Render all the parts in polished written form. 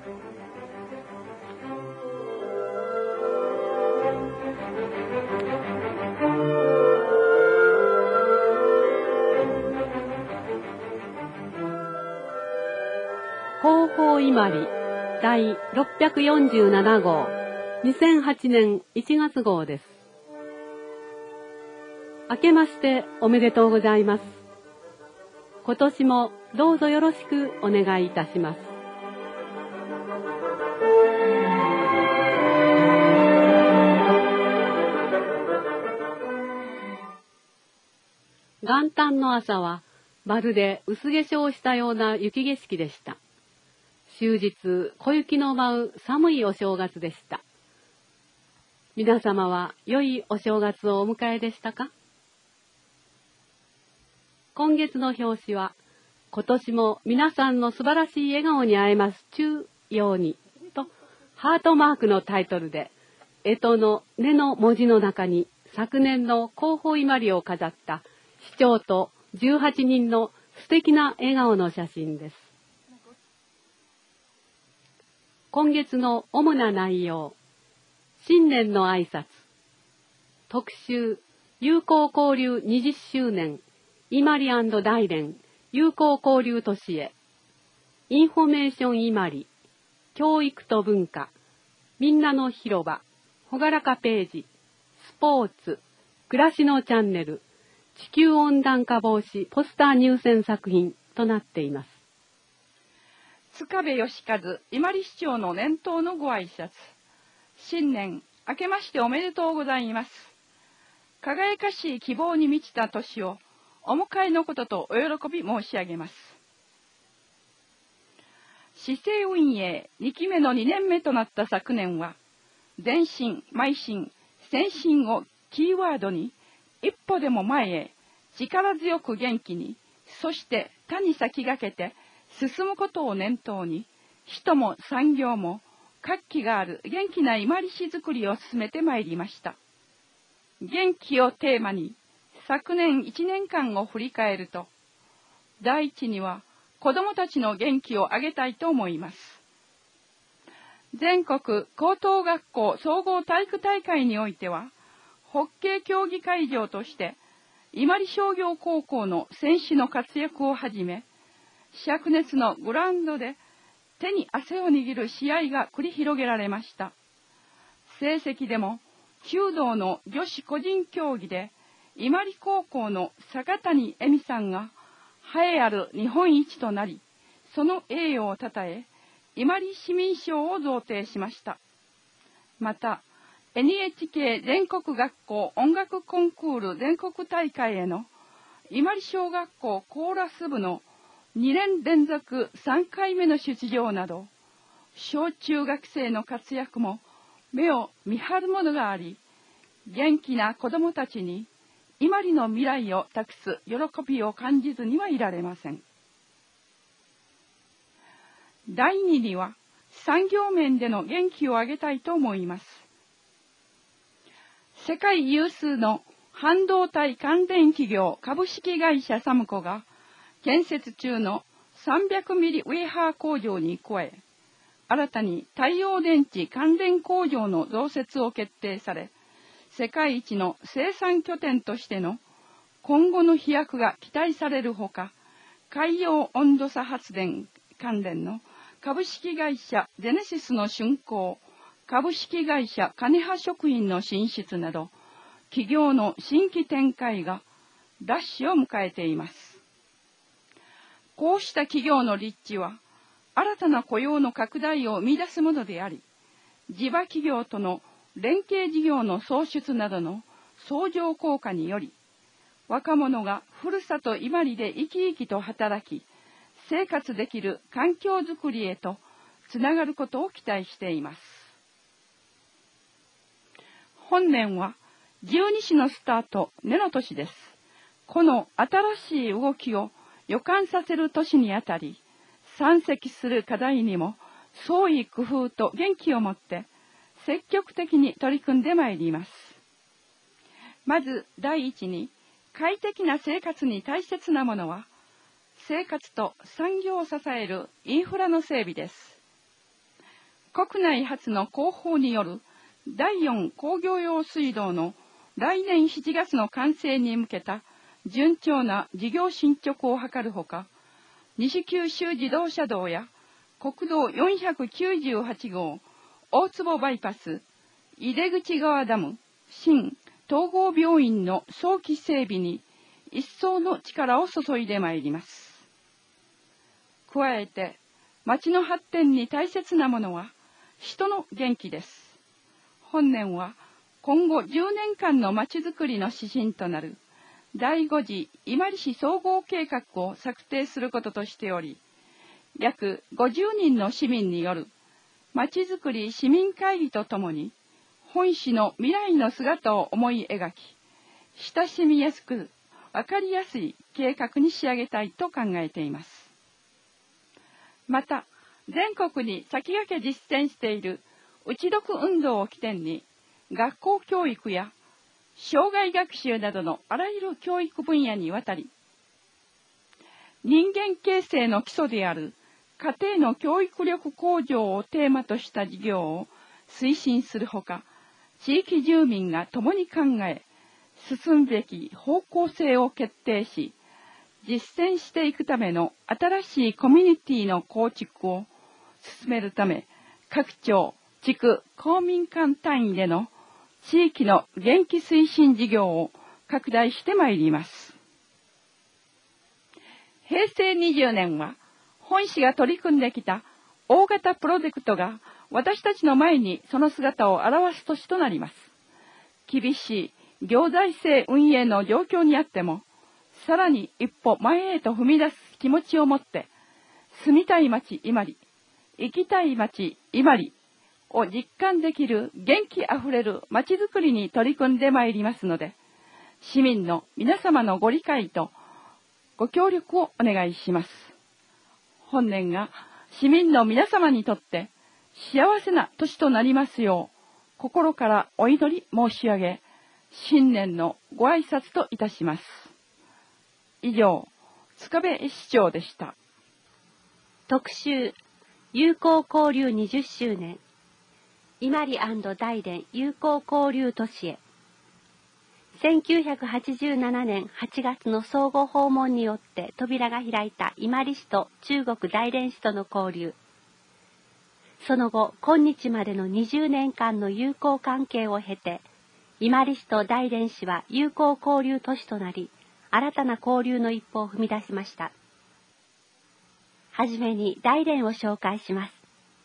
広報伊万里第647号2008年1月号です。明けましておめでとうございます。今年もどうぞよろしくお願いいたします。元旦の朝はまるで薄化粧したような雪景色でした。終日小雪の舞う寒いお正月でした。皆様は良いお正月をお迎えでしたか？今月の表紙は、今年も皆さんの素晴らしい笑顔に会えますちゅうようにとハートマークのタイトルで、干支の根の文字の中に昨年の広報伊万里を飾った市長と18人の素敵な笑顔の写真です。今月の主な内容、新年の挨拶、特集、友好交流20周年、伊万里&大連、友好交流都市へ、インフォメーション伊万里、教育と文化、みんなの広場、ほがらかページ、スポーツ、暮らしのチャンネル、地球温暖化防止ポスター入選作品となっています。 塚部義和伊万里市長の年頭のご挨拶。新年明けましておめでとうございます。輝かしい希望に満ちた年をお迎えのこととお喜び申し上げます。市政運営2期目の2年目となった昨年は、前進、邁進、先進をキーワードに一歩でも前へ力強く元気に、そして他に先駆けて進むことを念頭に、人も産業も活気がある元気な伊万里市づくりを進めてまいりました。元気をテーマに昨年1年間を振り返ると、第一には子どもたちの元気を上げたいと思います。全国高等学校総合体育大会においては、ホッケー競技会場として伊万里商業高校の選手の活躍をはじめ、灼熱のグラウンドで手に汗を握る試合が繰り広げられました。成績でも弓道の女子個人競技で伊万里高校の坂谷恵美さんが栄えある日本一となり、その栄誉をたたえ伊万里市民賞を贈呈しました。また NHK 全国学校音楽コンクール全国大会への伊万里小学校コーラス部の2年連続3回目の出場など、小中学生の活躍も目を見張るものがあり、元気な子どもたちに伊万里の未来を託す喜びを感じずにはいられません。第2には産業面での元気を上げたいと思います。世界有数の半導体関連企業株式会社サムコが建設中の300ミリウェーハー工場に加え、新たに太陽電池関連工場の増設を決定され、世界一の生産拠点としての今後の飛躍が期待されるほか、海洋温度差発電関連の株式会社ゼネシスの竣工、株式会社金葉食品の進出など、企業の新規展開がラッシュを迎えています。こうした企業の立地は、新たな雇用の拡大を生み出すものであり、地場企業との連携事業の創出などの相乗効果により、若者がふるさと伊万里で生き生きと働き、生活できる環境づくりへとつながることを期待しています。本年は十二支のスタート、根の年です。この新しい動きを予感させる年にあたり、山積する課題にも創意工夫と元気を持って積極的に取り組んでまいります。まず第一に、快適な生活に大切なものは、生活と産業を支えるインフラの整備です。 国内初の工法による第4工業用水道の来年7月の完成に向けた順調な事業進捗を図るほか、西九州自動車道や国道498号大坪バイパス、井出口川ダム、新統合病院の早期整備に一層の力を注いでまいります。加えて、町の発展に大切なものは人の元気です。本年は今後10年間の町づくりの指針となる第5次伊万里市総合計画を策定することとしており、約50人の市民によるまちづくり市民会議とともに、本市の未来の姿を思い描き、親しみやすく分かりやすい計画に仕上げたいと考えています。また、全国に先駆け実践している打ち読運動を起点に、学校教育や障害学習などのあらゆる教育分野にわたり、人間形成の基礎である家庭の教育力向上をテーマとした事業を推進するほか、地域住民が共に考え、進むべき方向性を決定し、実践していくための新しいコミュニティの構築を進めるため、各町、地区、公民館単位での地域の元気推進事業を拡大してまいります。平成20年は、本市が取り組んできた大型プロジェクトが私たちの前にその姿を現す年となります。厳しい行財政運営の状況にあっても、さらに一歩前へと踏み出す気持ちを持って、住みたい町伊万里、生きたい町伊万里を実感できる元気あふれる町づくりに取り組んでまいりますので、市民の皆様のご理解とご協力をお願いします。本年が市民の皆様にとって幸せな年となりますよう、心からお祈り申し上げ、新年のご挨拶といたします。以上、塚部市長でした。 特集、友好交流20周年、伊万里&大連友好交流都市へ。1987年8月の相互訪問によって扉が開いた伊万里市と中国大連市との交流。その後、今日までの20年間の友好関係を経て、伊万里市と大連市は友好交流都市となり、新たな交流の一歩を踏み出しました。はじめに大連を紹介します。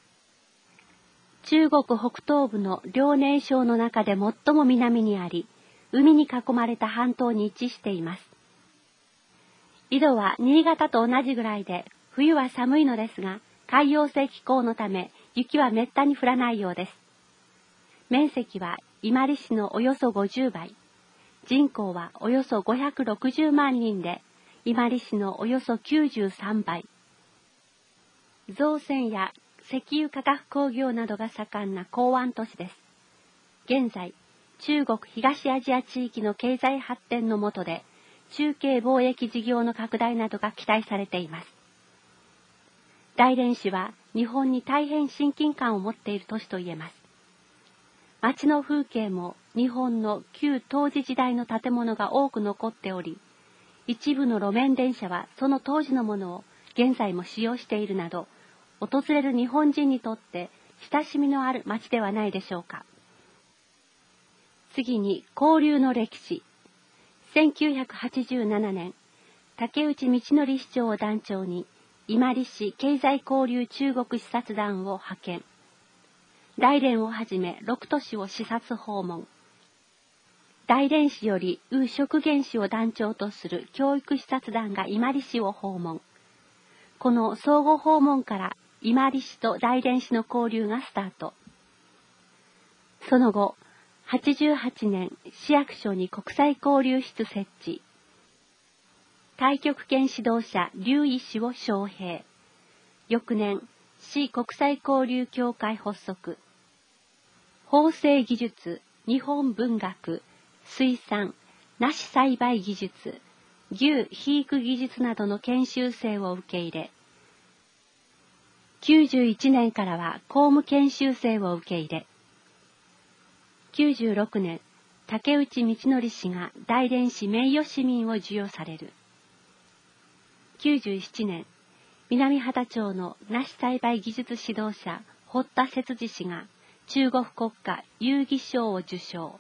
中国北東部の遼寧省の中で最も南にあり、海に囲まれた半島に位置しています。緯度は新潟と同じぐらいで、冬は寒いのですが、海洋性気候のため、雪はめったに降らないようです。面積は伊万里市のおよそ50倍、人口はおよそ560万人で、伊万里市のおよそ93倍。造船や石油化学工業などが盛んな港湾都市です。現在、中国東アジア地域の経済発展の下で、中継貿易事業の拡大などが期待されています。大連市は日本に大変親近感を持っている都市と言えます。街の風景も日本の旧当時時代の建物が多く残っており、一部の路面電車はその当時のものを現在も使用しているなど、訪れる日本人にとって親しみのある街ではないでしょうか。次に交流の歴史。1987年、竹内道則市長を団長に、伊万里市経済交流中国視察団を派遣。大連をはじめ6都市を視察訪問。大連市より呉植元氏を団長とする教育視察団が伊万里市を訪問。この相互訪問から伊万里市と大連市の交流がスタート。その後、88年、市役所に国際交流室設置。太極拳指導者、劉義氏を招聘。翌年、市国際交流協会発足。縫製技術、日本文学、水産、梨栽培技術、牛肥育技術などの研修生を受け入れ、 91年からは公務研修生を受け入れ、96年、竹内道則氏が大連市名誉市民を授与される。97年、南畑町の梨栽培技術指導者、堀田節次氏が中国国家遊戯賞を受賞。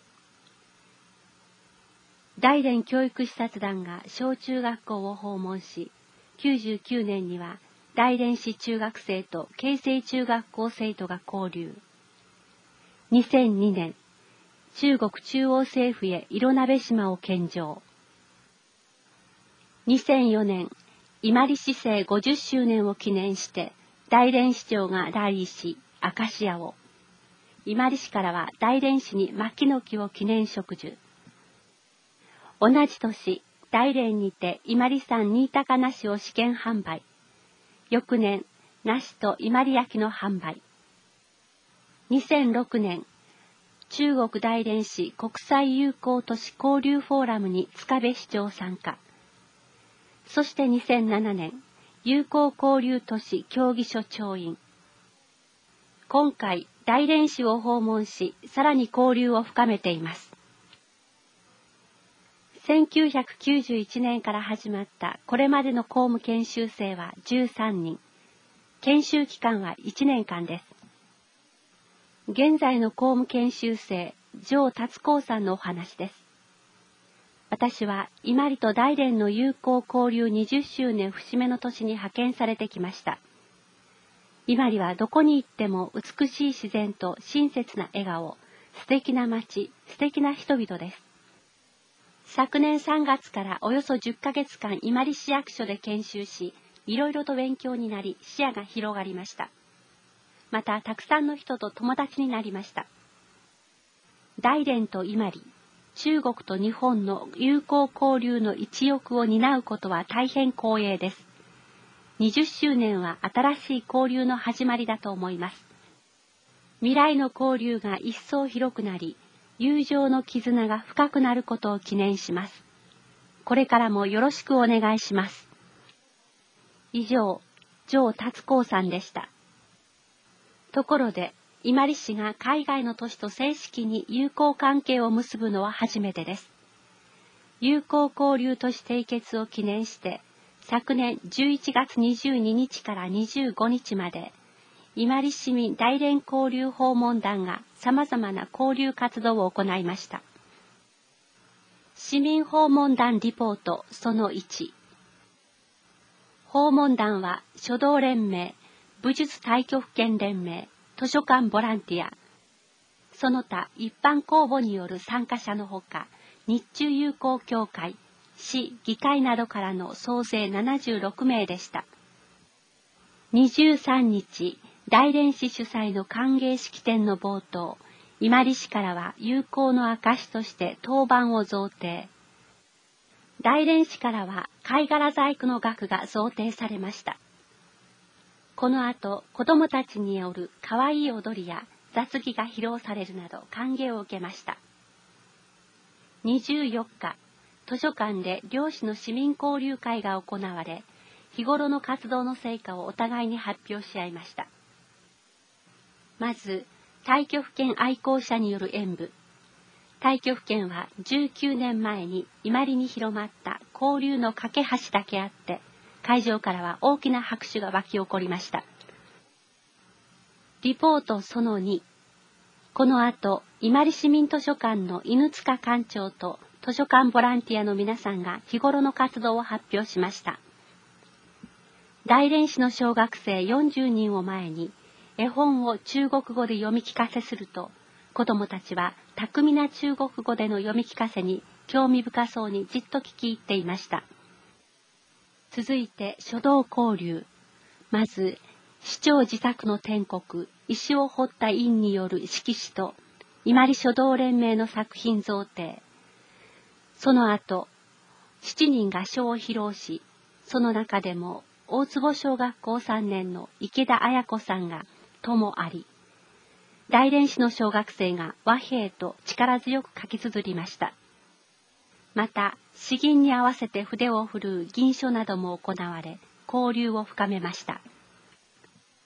大連教育視察団が小中学校を訪問し、99年には大連市中学生と慶西中学校生徒が交流。2002年、中国中央政府へ色鍋島を献上。2004年、伊万里市政50周年を記念して、大連市長が来意し、アカシアを。伊万里市からは大連市に牧の木を記念植樹。同じ年、大連にて伊万里産新高梨を試験販売。翌年、梨と伊万里焼の販売。2006年、中国大連市国際友好都市交流フォーラムに塚部市長参加。そして2007年、友好交流都市協議所調印。今回、大連市を訪問し、さらに交流を深めています。1991年から始まったこれまでの公務研修生は13人。研修期間は1年間です。現在の公務研修生、城達光さんのお話です。私は伊万里と大連の友好交流20周年節目の年に派遣されてきました。伊万里はどこに行っても美しい自然と親切な笑顔、素敵な街、素敵な人々です。昨年3月からおよそ10ヶ月間伊万里市役所で研修し、いろいろと勉強になり視野が広がりました。またたくさんの人と友達になりました。大連と伊万里、中国と日本の友好交流の一翼を担うことは大変光栄です。20周年は新しい交流の始まりだと思います。未来の交流が一層広くなり、友情の絆が深くなることを記念します。これからもよろしくお願いします。以上、城達光さんでした。ところで、伊万里市が海外の都市と正式に友好関係を結ぶのは初めてです。友好交流都市締結を記念して、昨年11月22日から25日まで、伊万里市民大連交流訪問団が様々な交流活動を行いました。市民訪問団リポートその1。訪問団は書道連盟、武術太極拳連盟、図書館ボランティア、その他一般公募による参加者のほか、日中友好協会、市、議会などからの総勢76名でした。23日、大連市主催の歓迎式典の冒頭、伊万里市からは友好の証として当番を贈呈。大連市からは貝殻細工の額が贈呈されました。この後、子どもたちによる可愛い踊りや雑技が披露されるなど歓迎を受けました。24日、図書館で漁師の市民交流会が行われ、日頃の活動の成果をお互いに発表し合いました。まず、太極拳愛好者による演舞。太極拳は19年前に伊万里に広まった交流の架け橋だけあって、会場からは大きな拍手が沸き起こりました。リポートその2。この後、伊万里市民図書館の犬塚館長と図書館ボランティアの皆さんが日頃の活動を発表しました。大連市の小学生40人を前に、絵本を中国語で読み聞かせすると、子どもたちは巧みな中国語での読み聞かせに興味深そうにじっと聞き入っていました。続いて書道交流。まず、市長自宅の天国、石を彫った印による色紙と、伊万里書道連盟の作品贈呈。その後、7人が書を披露し、その中でも大坪小学校3年の池田綾子さんが、ともあり、大連市の小学生が和平と力強く書き綴りました。また、詩吟に合わせて筆を振るう吟書なども行われ、交流を深めました。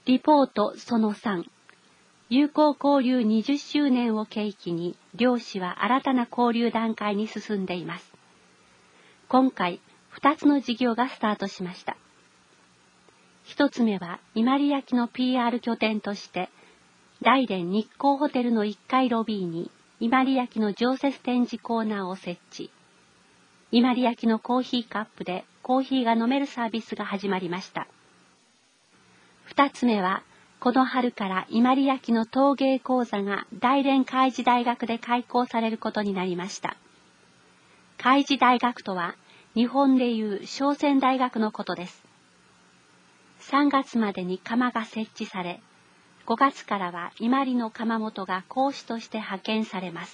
リポートその3、友好交流20周年を契機に、両市は新たな交流段階に進んでいます。今回、2つの事業がスタートしました。1つ目は、伊万里焼の PR 拠点として、大連日光ホテルの1階ロビーに、伊万里焼の常設展示コーナーを設置。伊万里焼のコーヒーカップでコーヒーが飲めるサービスが始まりました。2つ目は、この春から伊万里焼の陶芸講座が大連海事大学で開講されることになりました。海事大学とは、日本でいう商船大学のことです。3月までに窯が設置され、5月からは伊万里の窯元が講師として派遣されます。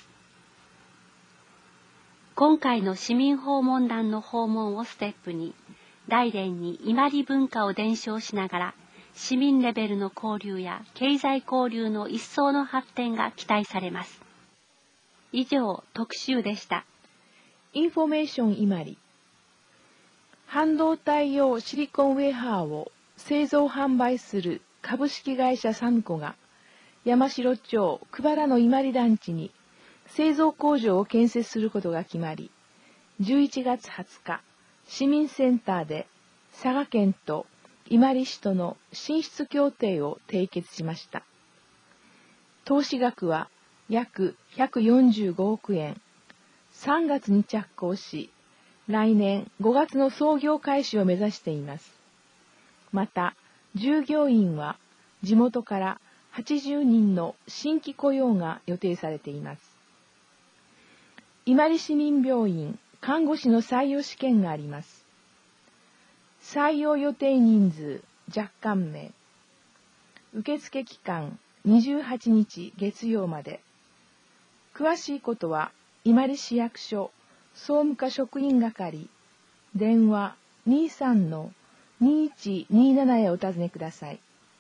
今回の市民訪問団の訪問をステップに、大連に伊万里文化を伝承しながら、市民レベルの交流や経済交流の一層の発展が期待されます。以上、特集でした。 インフォメーション伊万里。半導体用シリコンウェハーを製造販売する株式会社サムコが、山城町久原の伊万里団地に製造工場を建設することが決まり、11月20日、市民センターで佐賀県と伊万里市との進出協定を締結しました。投資額は約145億円。3月に着工し、来年5月の操業開始を目指しています。また、従業員は地元から80人の新規雇用が予定されています。伊万里市民病院看護師の採用試験があります。採用予定人数若干名。受付期間28日月曜まで。詳しいことは伊万里市役所総務課職員係電話 23-2127 へお尋ねください。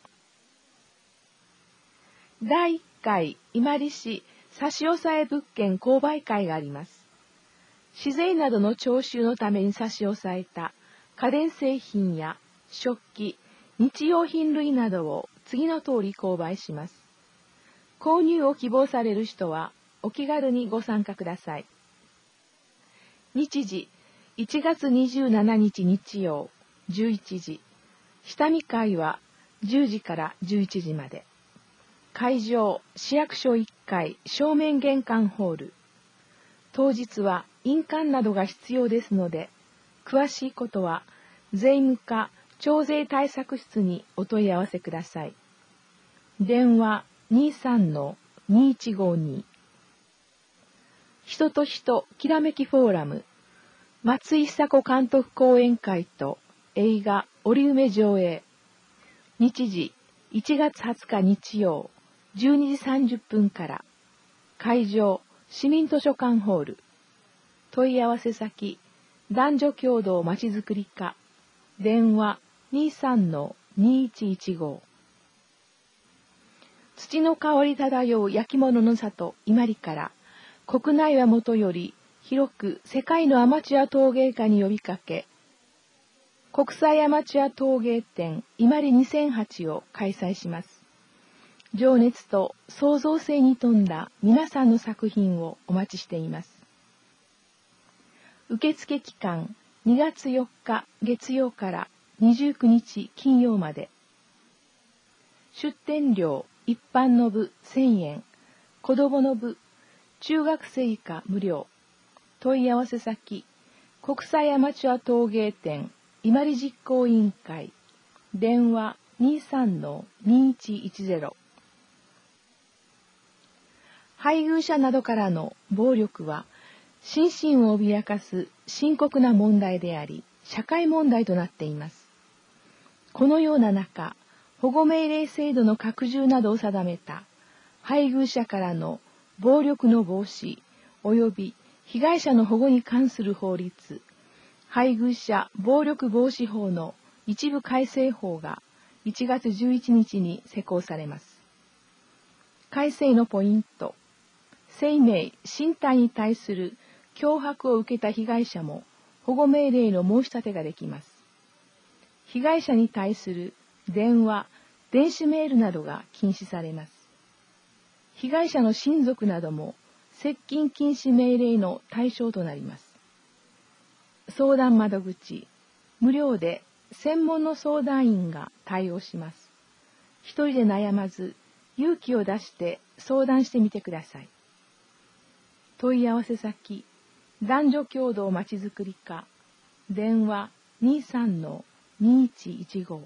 第1回伊万里市差し押さえ物件購買会があります。市税などの徴収のために差し押さえた家電製品や食器、日用品類などを次の通り購買します。購入を希望される人はお気軽にご参加ください。日時1月27日日曜11時。下見会は10時から11時まで。会場市役所1階正面玄関ホール。当日は印鑑などが必要ですので、詳しいことは税務課徴税対策室にお問い合わせください。電話 23-2152。人と人きらめきフォーラム。松井久子監督講演会と映画織梅上映。日時1月20日日曜12時30分から。会場市民図書館ホール。問い合わせ先男女共同まちづくり課。電話 23-2115。土の香り漂う焼き物の里伊万里から、国内はもとより広く世界のアマチュア陶芸家に呼びかけ、国際アマチュア陶芸展伊万里2008を開催します。情熱と創造性に富んだ皆さんの作品をお待ちしています。受付期間2月4日月曜から29日金曜まで。出展料一般の部1000円、子どもの部、中学生以下無料。問い合わせ先、国際アマチュア陶芸展伊万里実行委員会。電話 23-2110。配偶者などからの暴力は、心身を脅かす深刻な問題であり、社会問題となっています。このような中、保護命令制度の拡充などを定めた、配偶者からの暴力の防止及び被害者の保護に関する法律、配偶者暴力防止法の一部改正法が1月11日に施行されます。改正のポイント、生命・身体に対する脅迫を受けた被害者も保護命令の申し立てができます。被害者に対する電話、 電子メールなどが禁止されます。被害者の親族なども接近禁止命令の対象となります。相談窓口、無料で専門の相談員が対応します。一人で悩まず、勇気を出して相談してみてください。問い合わせ先、男女共同まちづくり課、電話 23-2115。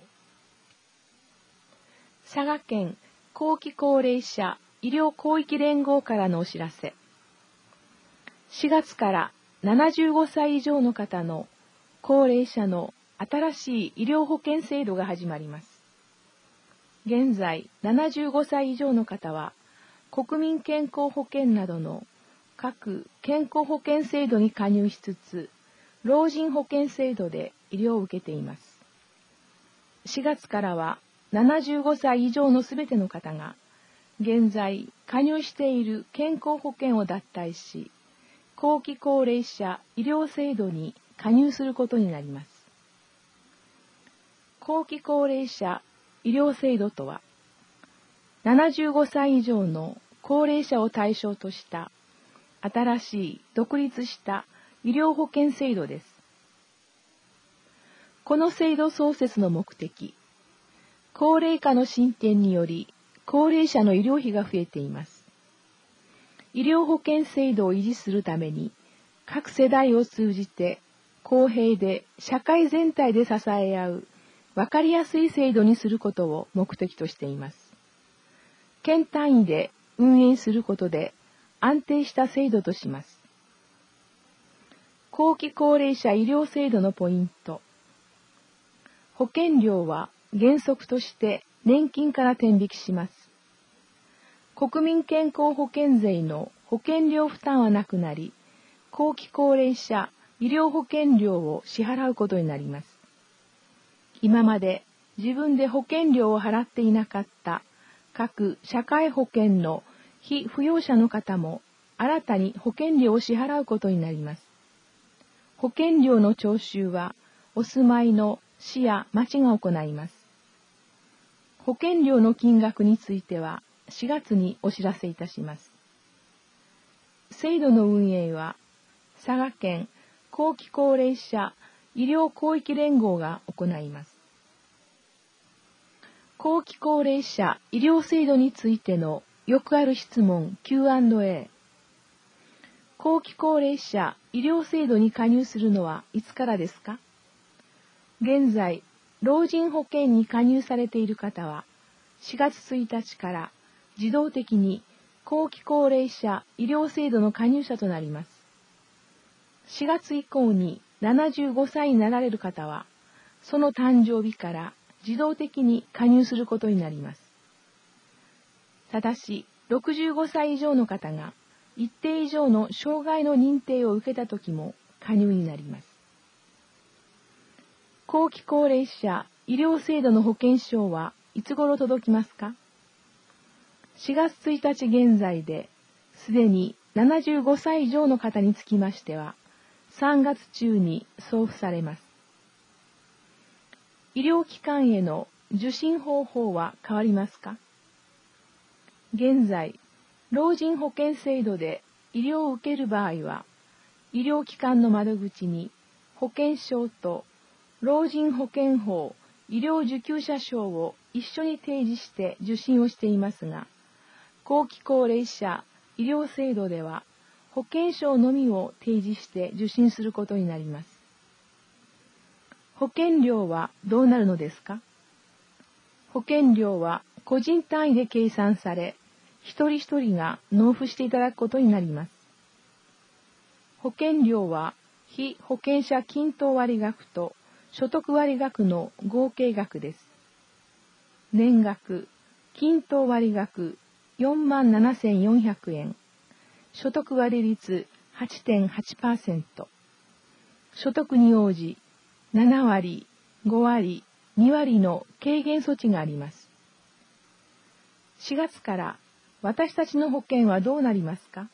佐賀県後期高齢者医療広域連合からのお知らせ。4月から75歳以上の方の高齢者の新しい医療保険制度が始まります。現在、75歳以上の方は、国民健康保険などの各健康保険制度に加入しつつ、老人保険制度で医療を受けています。4月からは、75歳以上のすべての方が、現在加入している健康保険を脱退し、後期高齢者医療制度に加入することになります。後期高齢者医療制度とは、75歳以上の高齢者を対象とした新しい独立した医療保険制度です。この制度創設の目的、高齢化の進展により高齢者の医療費が増えています。医療保険制度を維持するために、各世代を通じて公平で社会全体で支え合う分かりやすい制度にすることを目的としています。県単位で運営することで安定した制度とします。後期高齢者医療制度のポイント。保険料は原則として年金から天引きします。国民健康保険税の保険料負担はなくなり、後期高齢者医療保険料を支払うことになります。今まで自分で保険料を払っていなかった各社会保険の被扶養者の方も新たに保険料を支払うことになります。保険料の徴収はお住まいの市や町が行います。保険料の金額については4月にお知らせいたします。制度の運営は佐賀県後期高齢者医療広域連合が行います。後期高齢者医療制度についてのよくある質問 Q&A。後期高齢者医療制度に加入するのはいつからですか？現在、老人保険に加入されている方は、4月1日から自動的に後期高齢者医療制度の加入者となります。4月以降に75歳になられる方は、その誕生日から自動的に加入することになります。ただし、65歳以上の方が一定以上の障害の認定を受けたときも加入になります。後期高齢者医療制度の保険証はいつ頃届きますか？4月1日現在で、すでに75歳以上の方につきましては、3月中に送付されます。医療機関への受診方法は変わりますか？現在、老人保険制度で医療を受ける場合は、医療機関の窓口に保険証と老人保険法医療受給者証を一緒に提示して受診をしていますが、後期高齢者医療制度では保険証のみを提示して受診することになります。保険料はどうなるのですか？保険料は個人単位で計算され、一人一人が納付していただくことになります。保険料は被保険者均等割額と所得割額の合計額です。年額、均等割額47,400円、所得割率 8.8%、所得に応じ7割、5割、2割の軽減措置があります。4月から私たちの保険はどうなりますか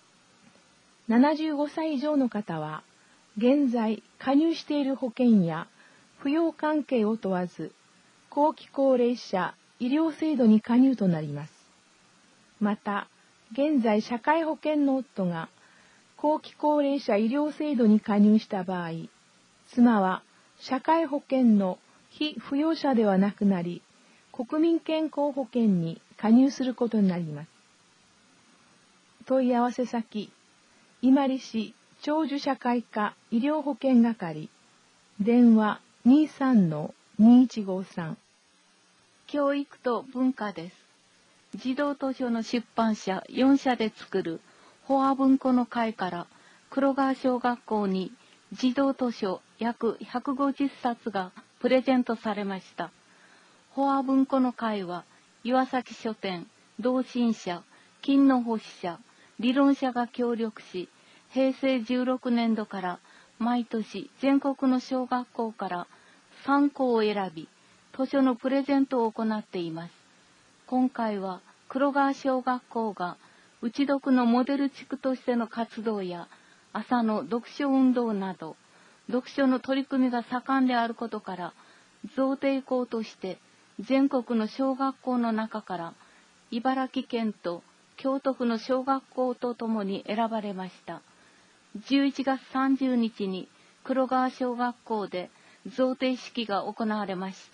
？75歳以上の方は、現在加入している保険や扶養関係を問わず、後期高齢者医医療制度に加入となります。また、現在社会保険の夫が後期高齢者医療制度に加入した場合、妻は社会保険の被扶養者ではなくなり、国民健康保険に加入することになります。問い合わせ先、伊万里市長寿社会科医療保険係、電話 23-2153。 教育と文化です。児童図書の出版社4社で作る保和文庫の会から黒川小学校に児童図書約150冊がプレゼントされました。保和文庫の会は岩崎書店、同心社、金の星社、理論者が協力し、平成16年度から毎年全国の小学校から3校を選び、図書のプレゼントを行っています。今回は黒川小学校が内読のモデル地区としての活動や朝の読書運動など読書の取り組みが盛んであることから贈呈校として全国の小学校の中から茨城県と京都府の小学校とともに選ばれました。11月30日に黒川小学校で贈呈式が行われました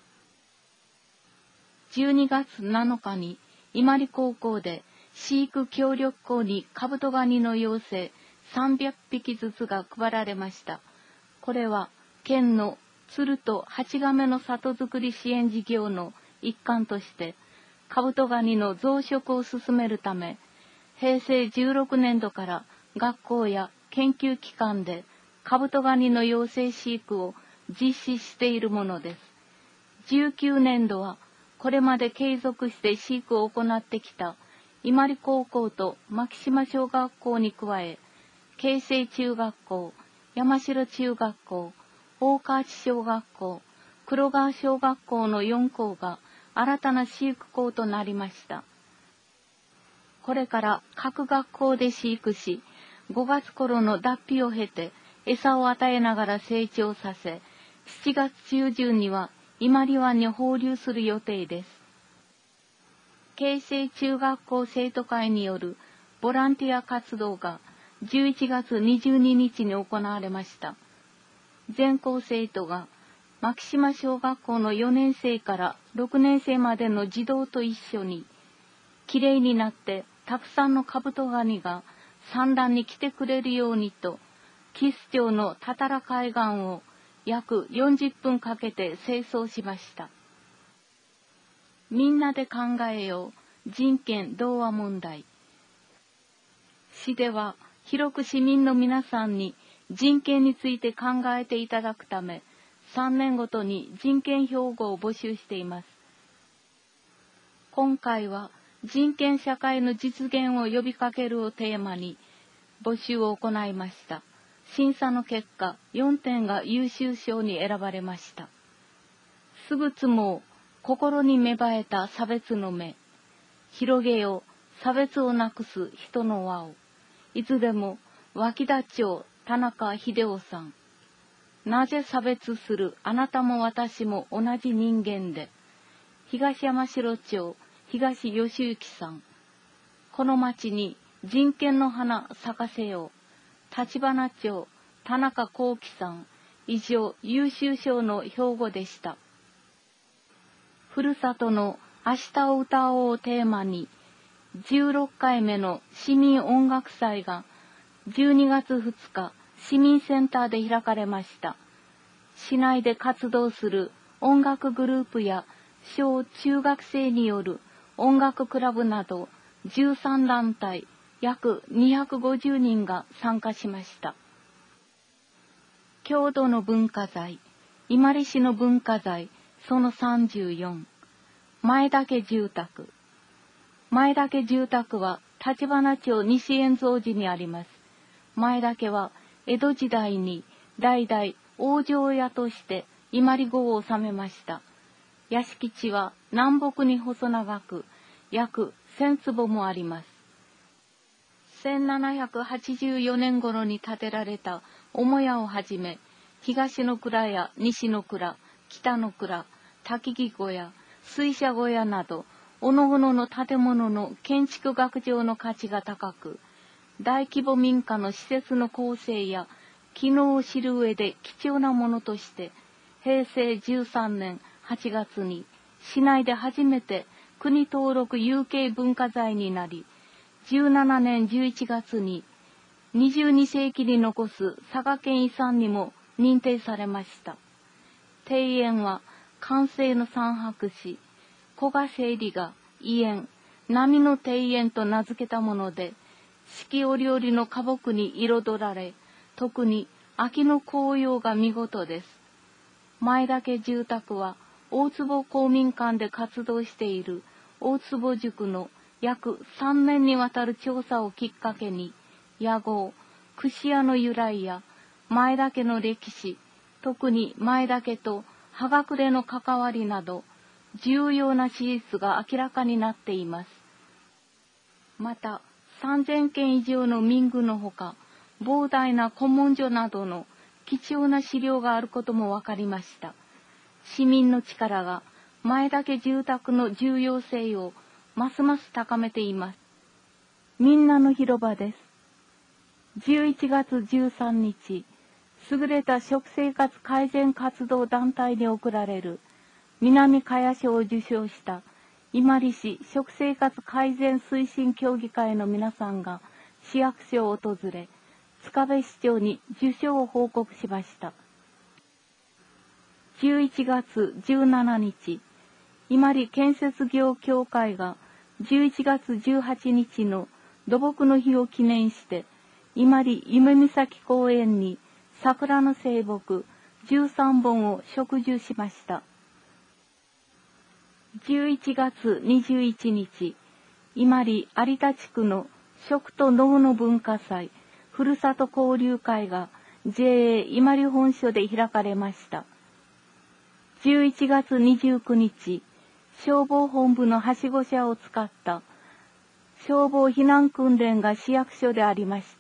。12月7日に伊万里高校で飼育協力校にカブトガニの妖精300匹ずつが配られました。これは県の鶴と八亀の里づくり支援事業の一環としてカブトガニの増殖を進めるため、平成16年度から学校や研究機関でカブトガニの妖精飼育を実施しているものです。19年度はこれまで継続して飼育を行ってきた伊万里高校と牧島小学校に加え、京成中学校、山城中学校、大河内小学校、黒川小学校の4校が新たな飼育校となりました。これから各学校で飼育し、5月頃の脱皮を経て餌を与えながら成長させ、7月中旬には伊万里湾に放流する予定です。京成中学校生徒会によるボランティア活動が11月22日に行われました。全校生徒が牧島小学校の4年生から6年生までの児童と一緒に、きれいになってたくさんのカブトガニが産卵に来てくれるようにと、キス町の多々良海岸を約40分かけて清掃しました。みんなで考えよう人権童話問題。市では広く市民の皆さんに人権について考えていただくため、3年ごとに人権標語を募集しています。今回は人権社会の実現を呼びかけるをテーマに募集を行いました。審査の結果、4点が優秀賞に選ばれました。すぐつも心に芽生えた差別の目。広げよう差別をなくす人の輪を。いつでも脇田町田中秀夫さん。なぜ差別するあなたも私も同じ人間で。東山城町東義行さん。この町に人権の花咲かせよう。立花町田中幸喜さん。以上優秀賞の標語でした。ふるさとの明日を歌おうをテーマに16回目の市民音楽祭が12月2日市民センターで開かれました。市内で活動する音楽グループや小中学生による音楽クラブなど13団体約250人が参加しました。郷土の文化財、伊万里市の文化財その34、前田家住宅。前田家住宅は立花町西円蔵寺にあります。前田家は江戸時代に代々往生屋として伊万里号を治めました。屋敷地は南北に細長く約1000坪もあります。1784年頃に建てられた母屋をはじめ、東の蔵や西の蔵、北の蔵、焚き木小屋、 水車小屋など、おのおのの建物の建築学上の価値が高く、大規模民家の施設の構成や機能を知る上で貴重なものとして、平成13年8月に市内で初めて国登録有形文化財になり、17年11月に22世紀に残す佐賀県遺産にも認定されました。庭園は寛政の三博士、古賀清理が遺園、波の庭園と名付けたもので、四季折々の花木に彩られ、特に秋の紅葉が見事です。前田家住宅は大坪公民館で活動している大坪塾の約3年にわたる調査をきっかけに、屋号、串屋の由来や前田家の歴史、特に前田家と葉隠れの関わりなど、重要な史実が明らかになっています。また、3000件以上の民具のほか、膨大な古文書などの貴重な資料があることも分かりました。市民の力が前田家住宅の重要性をますます高めています。みんなの広場です。11月13日、優れた食生活改善活動団体に贈られる南茅賞を受賞した伊万里市食生活改善推進協議会の皆さんが市役所を訪れ、塚部市長に受賞を報告しました。11月17日、伊万里建設業協会が11月18日の土木の日を記念して、伊万里夢岬公園に桜の聖木13本を植樹しました。11月21日、伊万里有田地区の食と農の文化祭ふるさと交流会が JA 伊万里本所で開かれました。11月29日、消防本部のはしご車を使った消防避難訓練が市役所でありました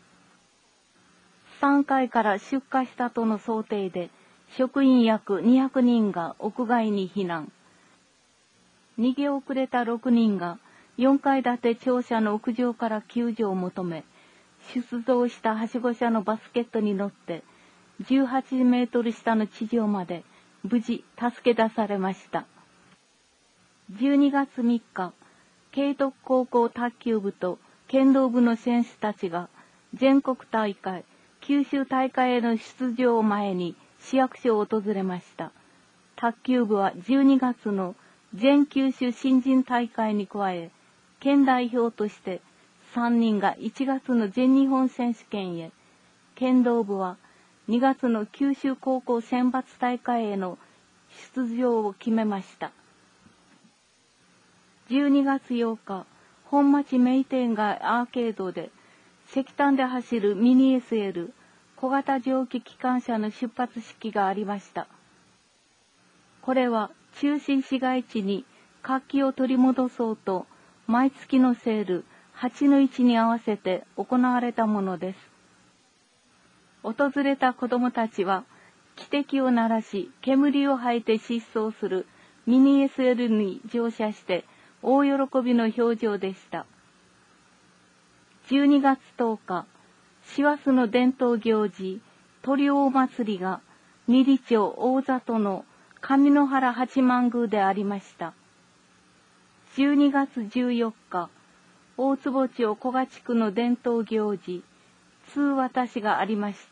。3階から出火したとの想定で、職員約200人が屋外に避難。逃げ遅れた6人が4階建て庁舎の屋上から救助を求め、出動したはしご車のバスケットに乗って18メートル下の地上まで無事助け出されました。12月3日、慶徳高校卓球部と剣道部の選手たちが全国大会、九州大会への出場を前に市役所を訪れました。卓球部は12月の全九州新人大会に加え、県代表として3人が1月の全日本選手権へ、剣道部は2月の九州高校選抜大会への出場を決めました。12月8日、本町名店街アーケードで石炭で走るミニ SL 小型蒸気機関車の出発式がありました。これは中心市街地に活気を取り戻そうと毎月のセール8-1に合わせて行われたものです。訪れた子どもたちは汽笛を鳴らし煙を吐いて疾走するミニ SL に乗車して大喜びの表情でした。12月10日、師走の伝統行事、鳥大祭りが二里町大里の上野原八幡宮でありました。12月14日、大坪町古賀地区の伝統行事、通渡しがありました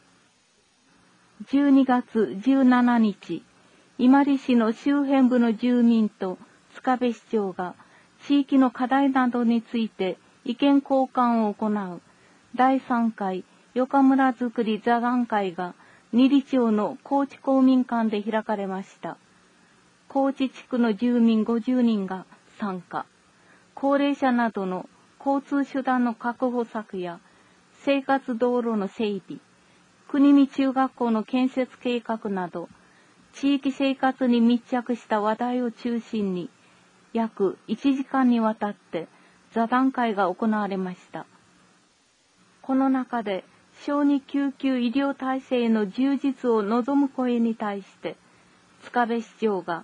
。12月17日、伊万里市の周辺部の住民と塚部市長が地域の課題などについて意見交換を行う第3回よか村づくり座談会が二里町の高知公民館で開かれました。高知地区の住民50人が参加。高齢者などの交通手段の確保策や生活道路の整備、国見中学校の建設計画など、地域生活に密着した話題を中心に、約1時間にわたって座談会が行われました。この中で、小児救急医療体制の充実を望む声に対して、塚部市長が、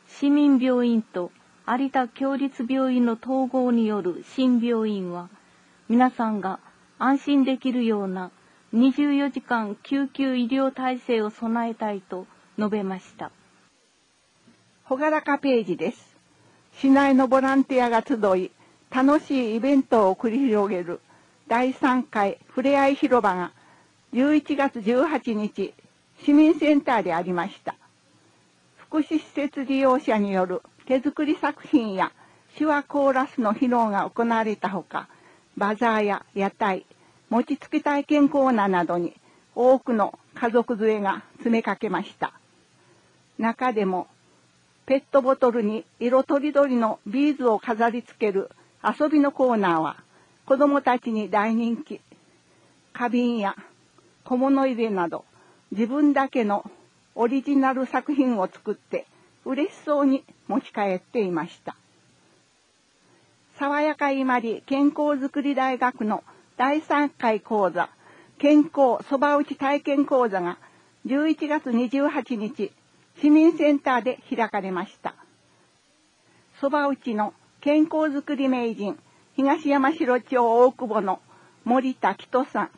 市民病院と有田共立病院の統合による新病院は、皆さんが安心できるような24時間救急医療体制を備えたいと述べました。 朗らかページです。市内のボランティアが集い、楽しいイベントを繰り広げる第3回ふれあい広場が11月18日、市民センターでありました。福祉施設利用者による手作り作品や手話コーラスの披露が行われたほか、バザーや屋台、餅つき体験コーナーなどに多くの家族連れが詰めかけました。中でも、ペットボトルに色とりどりのビーズを飾り付ける遊びのコーナーは子どもたちに大人気。花瓶や小物入れなど自分だけのオリジナル作品を作って嬉しそうに持ち帰っていました。爽やかいまり健康づくり大学の第3回講座健康そば打ち体験講座が11月28日市民センターで開かれました。そば打ちの健康づくり名人東山城町大久保の森田紀人さん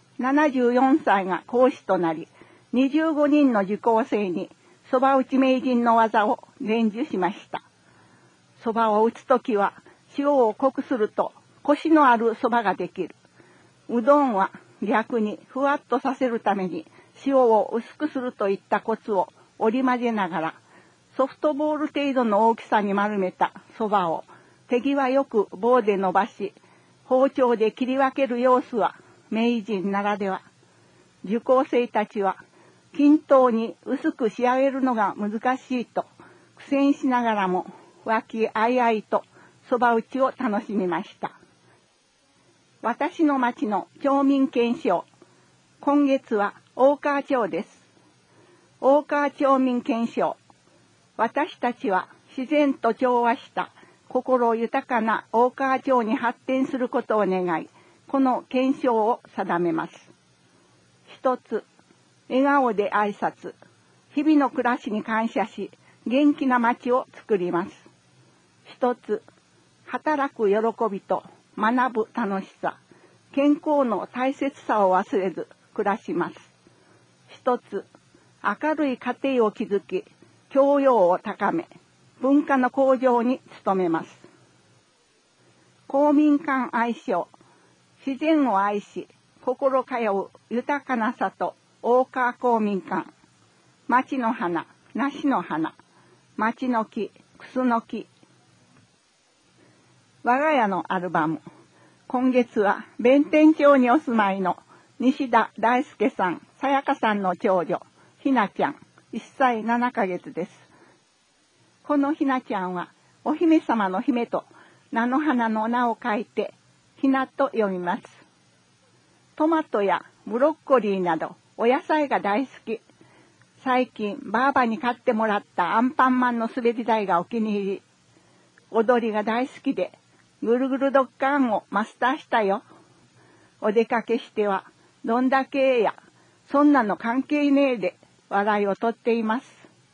74歳が講師となり、25人の受講生にそば打ち名人の技を伝授しました。そばを打つときは塩を濃くするとコシのあるそばができる。うどんは逆にふわっとさせるために塩を薄くするといったコツを織り交ぜながら、ソフトボール程度の大きさに丸めたそばを手際よく棒で伸ばし、包丁で切り分ける様子は名人ならでは。受講生たちは均等に薄く仕上げるのが難しいと苦戦しながらも和気あいあいとそば打ちを楽しみました。私の町の町民検証。今月は大川町です。大川町民検証。私たちは自然と調和した心豊かな大川町に発展することを願い、この検証を定めます。一つ、笑顔で挨拶。日々の暮らしに感謝し、元気な町を作ります。一つ、働く喜びと学ぶ楽しさ。健康の大切さを忘れず暮らします。一つ、明るい家庭を築き、教養を高め、文化の向上に努めます。公民館愛称、自然を愛し、心通う豊かな里、大川公民館。町の花、梨の花、町の木、クスの木。我が家のアルバム。今月は弁天町にお住まいの西田大輔さん、さやかさんの長女、ひなちゃん、1歳7ヶ月です。このひなちゃんは、お姫様の姫と菜の花の名を書いて、ひなと読みます。トマトやブロッコリーなど、お野菜が大好き。最近、ばあばに買ってもらったアンパンマンの滑り台がお気に入り。踊りが大好きで、ぐるぐるドッカンをマスターしたよ。お出かけしては、どんだけや、そんなの関係ねえで、笑いをとっています。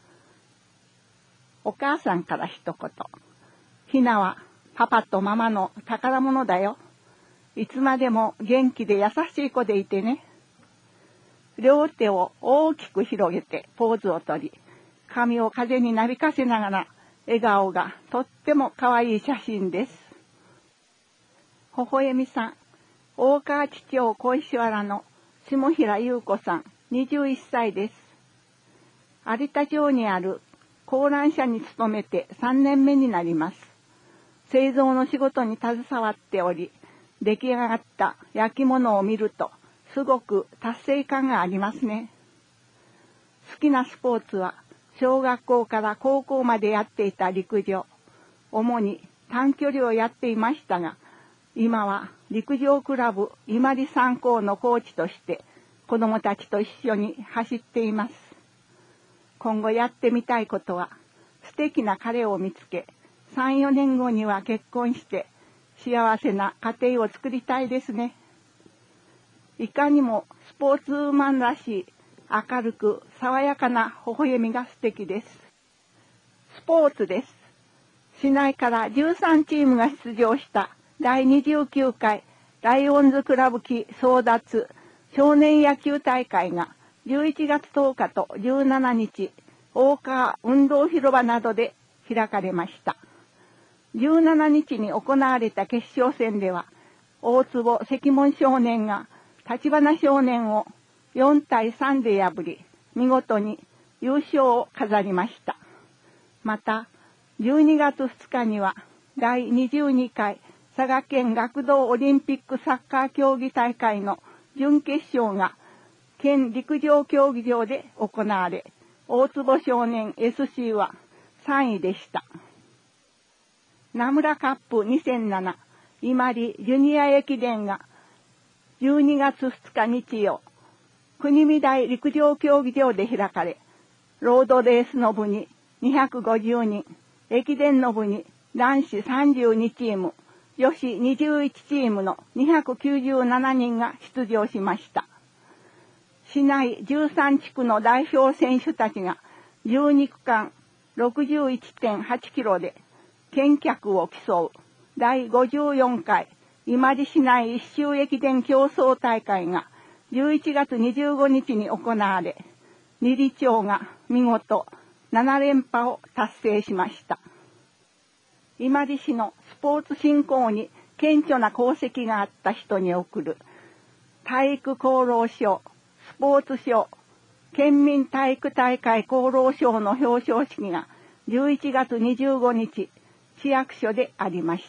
お母さんから一言。ひなはパパとママの宝物だよ。いつまでも元気で優しい子でいてね。両手を大きく広げてポーズをとり、髪を風になびかせながら、笑顔がとっても可愛い写真です。微笑みさん、大川地町小石原の下平優子さん、21歳です。有田町にある講談社に勤めて3年目になります。製造の仕事に携わっており、出来上がった焼き物を見ると、すごく達成感がありますね。好きなスポーツは、小学校から高校までやっていた陸上。主に短距離をやっていましたが、今は陸上クラブ伊万里三高のコーチとして、子どもたちと一緒に走っています。今後やってみたいことは、素敵な彼を見つけ、3、4年後には結婚して、幸せな家庭を作りたいですね。いかにもスポーツウーマンらしい、明るく爽やかな微笑みが素敵です。 スポーツです。市内から13チームが出場した第29回ライオンズクラブ期争奪少年野球大会が11月10日と17日、大川運動広場などで開かれました。17日に行われた決勝戦では、大坪関門少年が立花少年を4対3で破り、見事に優勝を飾りました。また、12月2日には第22回佐賀県学童オリンピックサッカー競技大会の準決勝が県陸上競技場で行われ、大坪少年 SC は3位でした。名村カップ2007伊万里ジュニア駅伝が12月2日日曜、国見台陸上競技場で開かれ、ロードレースの部に250人、駅伝の部に男子32チーム、女子21チームの297人が出場しました。市内13地区の代表選手たちが12区間 61.8 キロで健脚を競う第54回伊万里市内一周駅伝競争大会が11月25日に行われ、二里町が見事7連覇を達成しました。伊万里市のスポーツ振興に顕著な功績があった人に贈る体育功労賞、スポーツ賞、県民体育大会功労賞の表彰式が11月25日、市役所でありました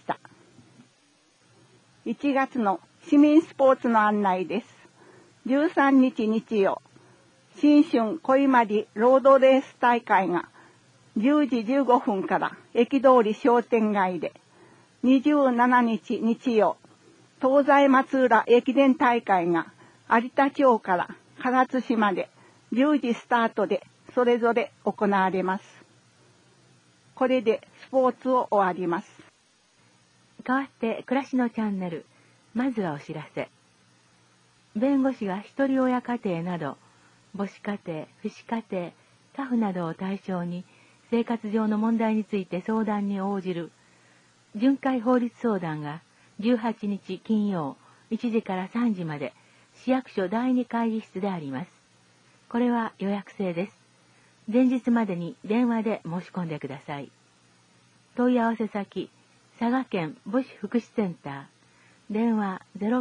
。1月の市民スポーツの案内です。13日日曜、新春小伊万里ロードレース大会が10時15分から駅通り商店街で、27日日曜、東西松浦駅伝大会が有田町から唐津市まで10時スタートでそれぞれ行われます。これでスポーツを終わります。 代わって暮らしのチャンネル、まずはお知らせ。弁護士が一人親家庭など、母子家庭、父子家庭、家父などを対象に生活上の問題について相談に応じる巡回法律相談が18日金曜1時から3時まで市役所第2会議室であります。これは予約制です。前日までに電話で申し込んでください。問い合わせ先、佐賀県母子福祉センター、電話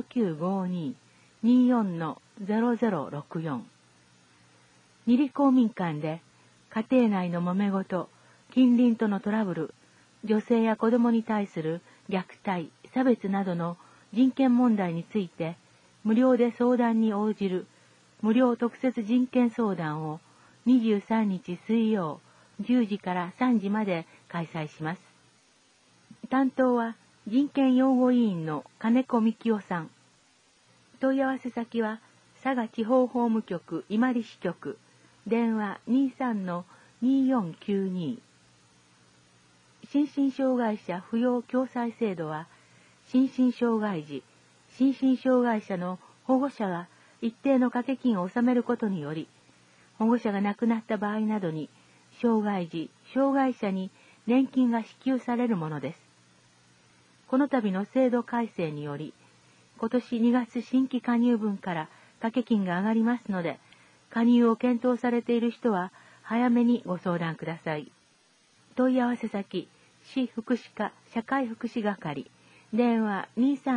0952-24-0064。二里公民館で家庭内の揉め事、近隣とのトラブル、女性や子供に対する虐待、差別などの人権問題について無料で相談に応じる無料特設人権相談を23日水曜10時から3時まで開催します。担当は人権擁護委員の金子幹夫さん。問い合わせ先は佐賀地方法務局伊万里支局、電話 23-2492。心身障害者扶養共済制度は、心身障害児、心身障害者の保護者が一定の掛け金を納めることにより、保護者が亡くなった場合などに、障害児、障害者に年金が支給されるものです。この度の制度改正により、今年2月新規加入分から掛け金が上がりますので、加入を検討されている人は早めにご相談ください。問い合わせ先、市福祉課社会福祉係、電話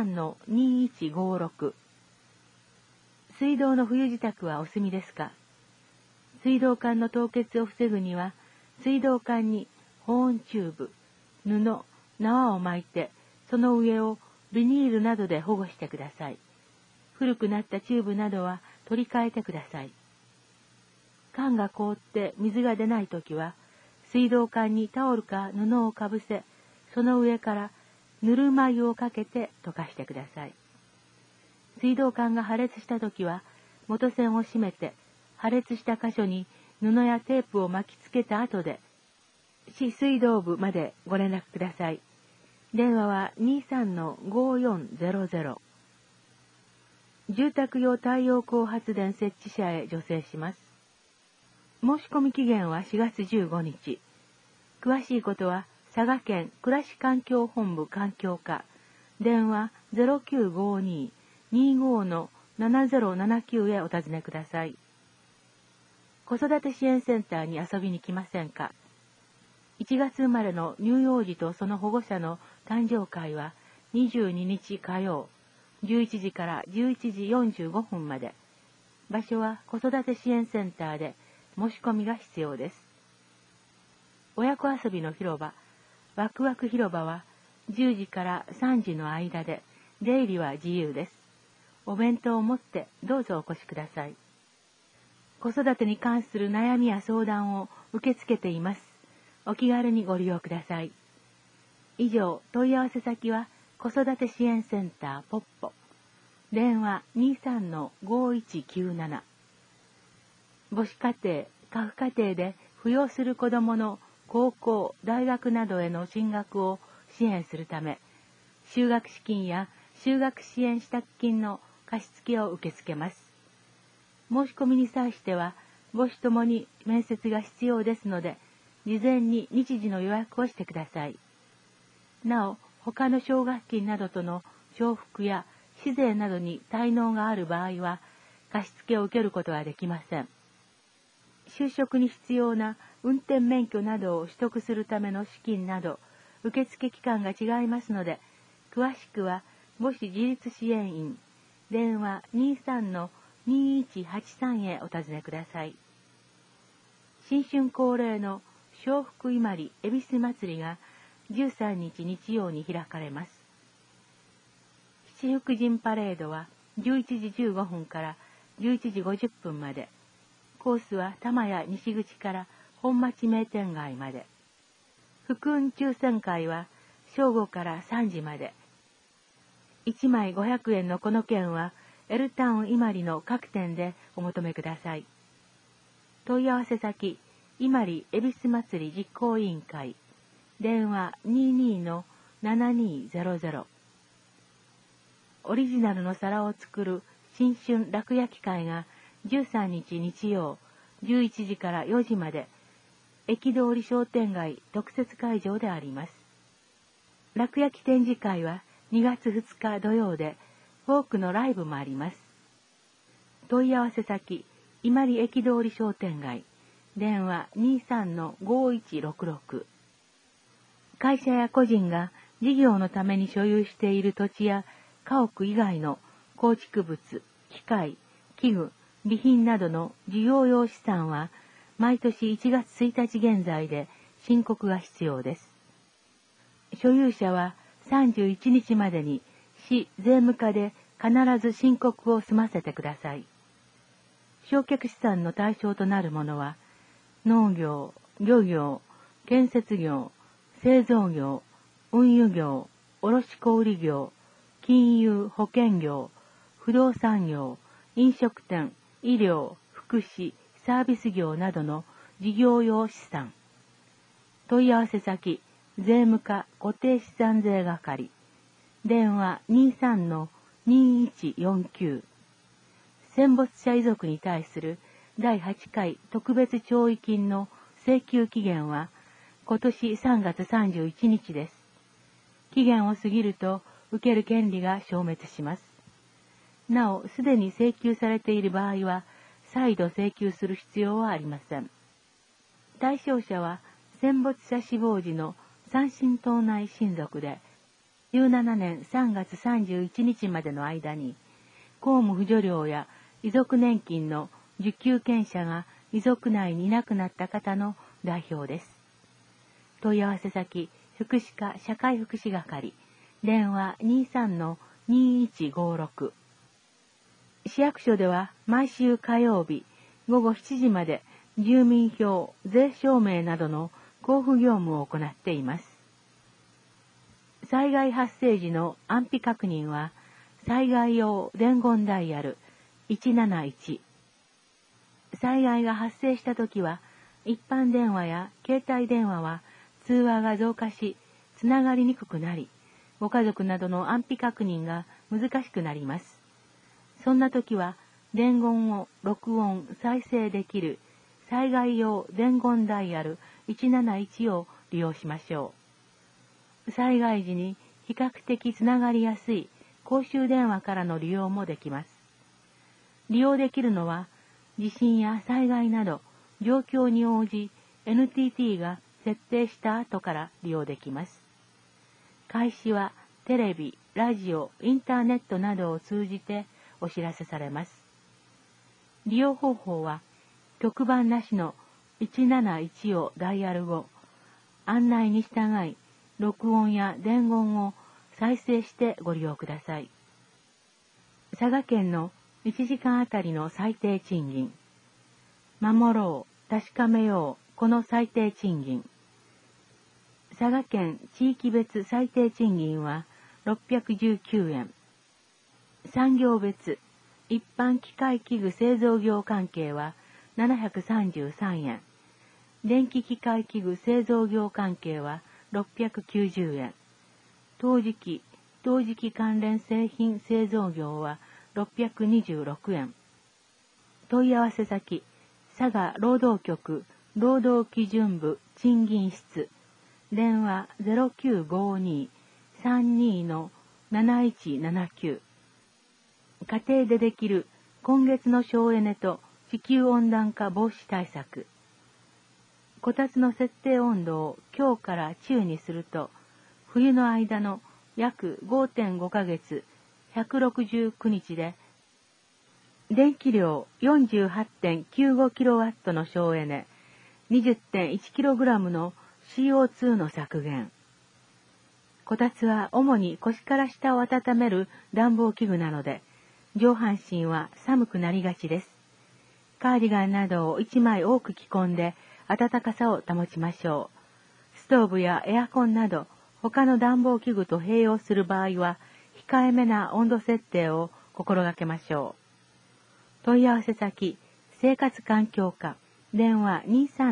23-2156。水道の冬支度はお済みですか？水道管の凍結を防ぐには、水道管に保温チューブ、布、縄を巻いて、その上をビニールなどで保護してください。古くなったチューブなどは取り替えてください。管が凍って水が出ないときは、水道管にタオルか布をかぶせ、その上からぬるま湯をかけて溶かしてください。水道管が破裂したときは、元栓を閉めて、破裂した箇所に布やテープを巻きつけた後で、市水道部までご連絡ください。電話は 23-5400。住宅用太陽光発電設置者へ助成します。申し込み期限は4月15日。 詳しいことは佐賀県暮らし環境本部環境課、電話 0952-25-7079 へお尋ねください。子育て支援センターに遊びに来ませんか？ 1 月生まれの乳幼児とその保護者の誕生会は22日火曜、11時から11時45分まで。場所は子育て支援センターで申し込みが必要です。親子遊びの広場、ワクワク広場は10時から3時の間で出入りは自由です。お弁当を持ってどうぞお越しください。子育てに関する悩みや相談を受け付けています。お気軽にご利用ください。以上、問い合わせ先は子育て支援センターポッポ。電話 23-5197。母子家庭、家父家庭で扶養する子どもの高校、大学などへの進学を支援するため、就学資金や就学支援支度金の貸付を受け付けます。申し込みに際しては、母子ともに面接が必要ですので、事前に日時の予約をしてください。なお、他の奨学金などとの重複や市税などに滞納がある場合は、貸付を受けることはできません。就職に必要な運転免許などを取得するための資金など、受付期間が違いますので、詳しくは母子自立支援員、電話 23-2183 へお尋ねください。新春恒例の笑福伊万里恵比寿祭りが13日日曜に開かれます。七福神パレードは11時15分から11時50分まで。コースは多摩屋西口から本町名店街まで。福運抽選会は正午から3時まで。1枚500円のこの券はエルタウン伊万里の各店でお求めください。問い合わせ先、伊万里恵比寿祭り実行委員会。電話 22-7200。オリジナルの皿を作る新春楽焼き会が13日日曜11時から4時まで駅通り商店街特設会場であります。楽焼き展示会は2月2日土曜でフォークのライブもあります。問い合わせ先、伊万里駅通り商店街。電話 23-5166。会社や個人が事業のために所有している土地や家屋以外の構築物、機械、器具、備品などの事業用資産は毎年1月1日現在で申告が必要です。所有者は31日までに市税務課で必ず申告を済ませてください。償却資産の対象となるものは農業、漁業、建設業、製造業、運輸業、卸小売業、金融保険業、不動産業、飲食店、医療、福祉、サービス業などの事業用資産。問い合わせ先、税務課固定資産税係。電話 23-2149。戦没者遺族に対する第8回特別弔意金の請求期限は今年3月31日です。期限を過ぎると受ける権利が消滅します。なお、すでに請求されている場合は再度請求する必要はありません。対象者は戦没者死亡時の三親等内親族で17年3月31日までの間に公務扶助料や遺族年金の受給権者が遺族内にいなくなった方の代表です。問い合わせ先、福祉課社会福祉係。電話 23-2156。市役所では毎週火曜日午後7時まで住民票、税証明などの交付業務を行っています。災害発生時の安否確認は災害用伝言ダイヤル171。災害が発生したときは一般電話や携帯電話は通話が増加しつながりにくくなり、ご家族などの安否確認が難しくなります。そんな時は伝言を録音・再生できる災害用伝言ダイヤル171を利用しましょう。災害時に比較的つながりやすい公衆電話からの利用もできます。利用できるのは、地震や災害など状況に応じ NTT が設定した後から利用できます。開始はテレビ、ラジオ、インターネットなどを通じてお知らせされます。利用方法は、局番なしの171をダイヤル後、案内に従い、録音や伝言を再生してご利用ください。佐賀県の1時間あたりの最低賃金。守ろう、確かめよう、この最低賃金。佐賀県地域別最低賃金は619円。産業別、一般機械器具製造業関係は733円。電気機械器具製造業関係は690円。陶磁器関連製品製造業は626円。問い合わせ先、佐賀労働局労働基準部賃金室、電話 0952-32-7179。家庭でできる今月の省エネと地球温暖化防止対策。こたつの設定温度を強から中にすると、冬の間の約 5.5 ヶ月169日で、電気量 48.95kW の省エネ、20.1kg の CO2 の削減。こたつは主に腰から下を温める暖房器具なので、上半身は寒くなりがちです。カーディガンなどを1枚多く着込んで暖かさを保ちましょう。ストーブやエアコンなど他の暖房器具と併用する場合は、控えめな温度設定を心がけましょう。問い合わせ先、生活環境課、電話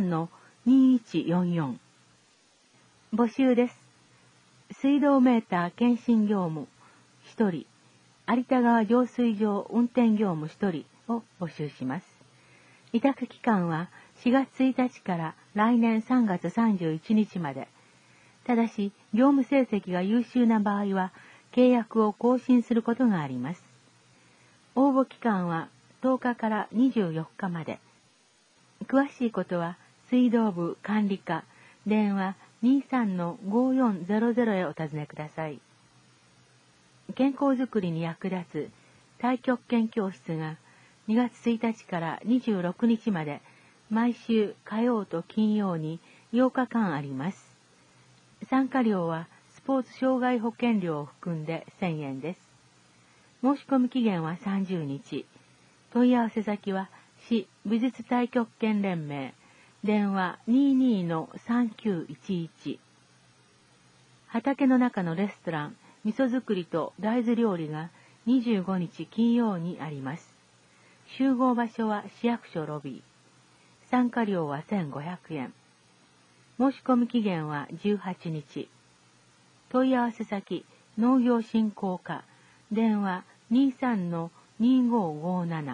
23-2144。募集です。水道メーター検診業務1人、有田川浄水場運転業務1人を募集します。委託期間は4月1日から来年3月31日まで。ただし、業務成績が優秀な場合は、契約を更新することがあります。応募期間は10日から24日まで。詳しいことは、水道部管理課、電話 23-5400 へお尋ねください。健康づくりに役立つ太極拳教室が2月1日から26日まで毎週火曜と金曜に8日間あります。参加料はスポーツ障害保険料を含んで1000円です。申し込み期限は30日。問い合わせ先は市美術太極拳連盟、電話 22-3911。畑の中のレストラン、味噌作りと大豆料理が25日金曜にあります。集合場所は市役所ロビー。参加料は1500円。申し込み期限は18日。問い合わせ先、農業振興課、電話 23-2557。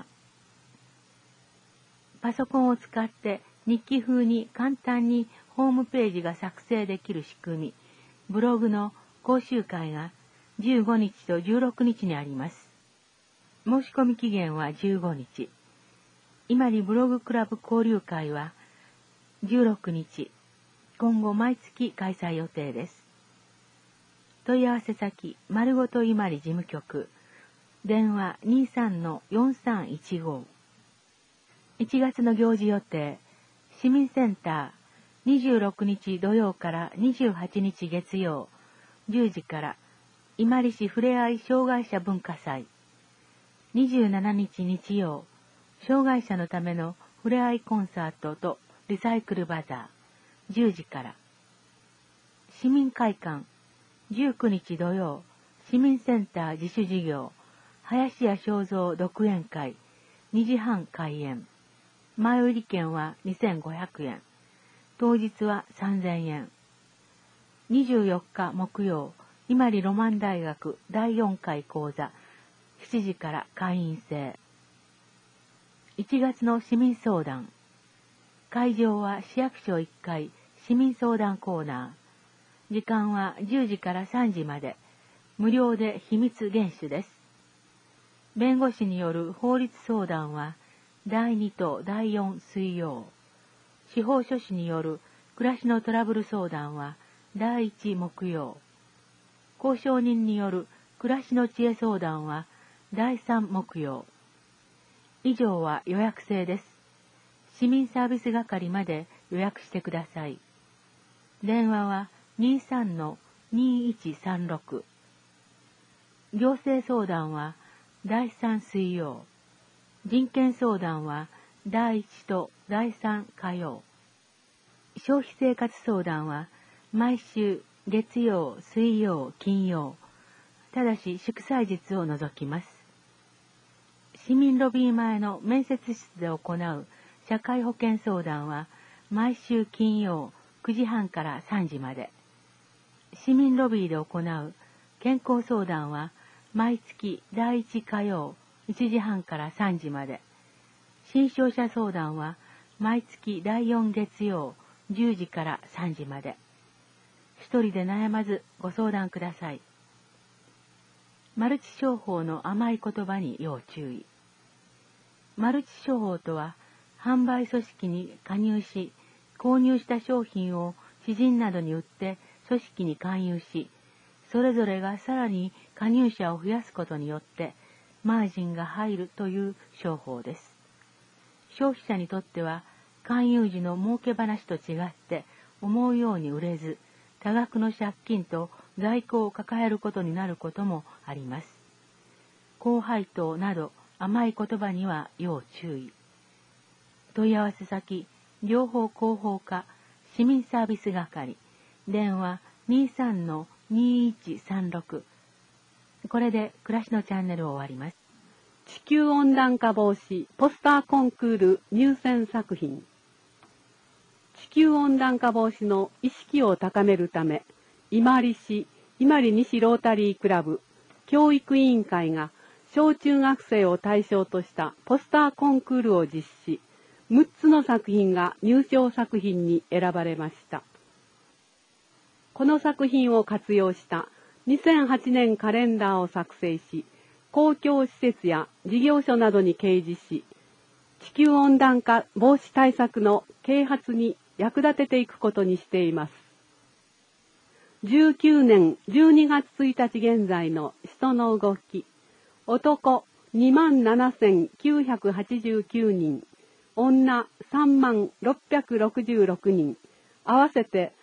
パソコンを使って日記風に簡単にホームページが作成できる仕組み、ブログの講習会が15日と16日にあります。申し込み期限は15日。今里ブログクラブ交流会は16日。今後毎月開催予定です。問い合わせ先、丸ごと今里事務局、電話 23-4315。1月の行事予定、市民センター、26日土曜から28日月曜、10時から、今里市ふれあい障害者文化祭。27日日曜、障害者のためのふれあいコンサートとリサイクルバザー、10時から。市民会館、19日土曜、市民センター自主事業、林家正蔵独演会、2時半開演。前売り券は2500円。当日は3000円。24日木曜、今里ロマン大学第4回講座、7時から会員制。1月の市民相談。会場は市役所1階市民相談コーナー。時間は10時から3時まで。無料で秘密厳守です。弁護士による法律相談は第2と第4水曜。司法書士による暮らしのトラブル相談は第1木曜。交渉人による暮らしの知恵相談は第3木曜。以上は予約制です。市民サービス係まで予約してください。電話は 23-2136。行政相談は第3水曜。人権相談は第1と第3火曜。消費生活相談は毎週月曜、水曜、金曜。ただし祝祭日を除きます。市民ロビー前の面接室で行う社会保険相談は毎週金曜9時半から3時まで。市民ロビーで行う健康相談は毎月第1火曜1時半から3時まで。新商者相談は毎月第4月曜10時から3時まで。一人で悩まずご相談ください。マルチ商法の甘い言葉に要注意。マルチ商法とは、販売組織に加入し、購入した商品を知人などに売って組織に勧誘し、それぞれがさらに加入者を増やすことによってマージンが入るという商法です。消費者にとっては勧誘時の儲け話と違って思うように売れず、多額の借金と在庫を抱えることになることもあります。高配当など甘い言葉には要注意。問い合わせ先、情報広報課、市民サービス係、電話 23-2136。これで暮らしのチャンネルを終わります。 地球温暖化防止ポスターコンクール入選作品。地球温暖化防止の意識を高めるため、伊万里市伊万里西ロータリークラブ教育委員会が小中学生を対象としたポスターコンクールを実施し、6つの作品が入賞作品に選ばれました。この作品を活用した2008年カレンダーを作成し、公共施設や事業所などに掲示し、地球温暖化防止対策の啓発に役立てていくことにしています。19年12月1日現在の人の動き、男27,989人、女30,666人、合わせて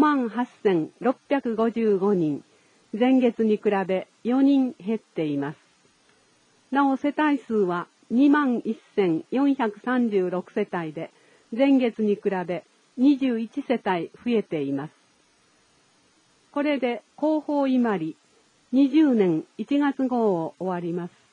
58,655人、前月に比べ4人減っています。なお世帯数は21,436世帯で、前月に比べ21世帯増えています。これで広報伊万里20年1月号を終わります。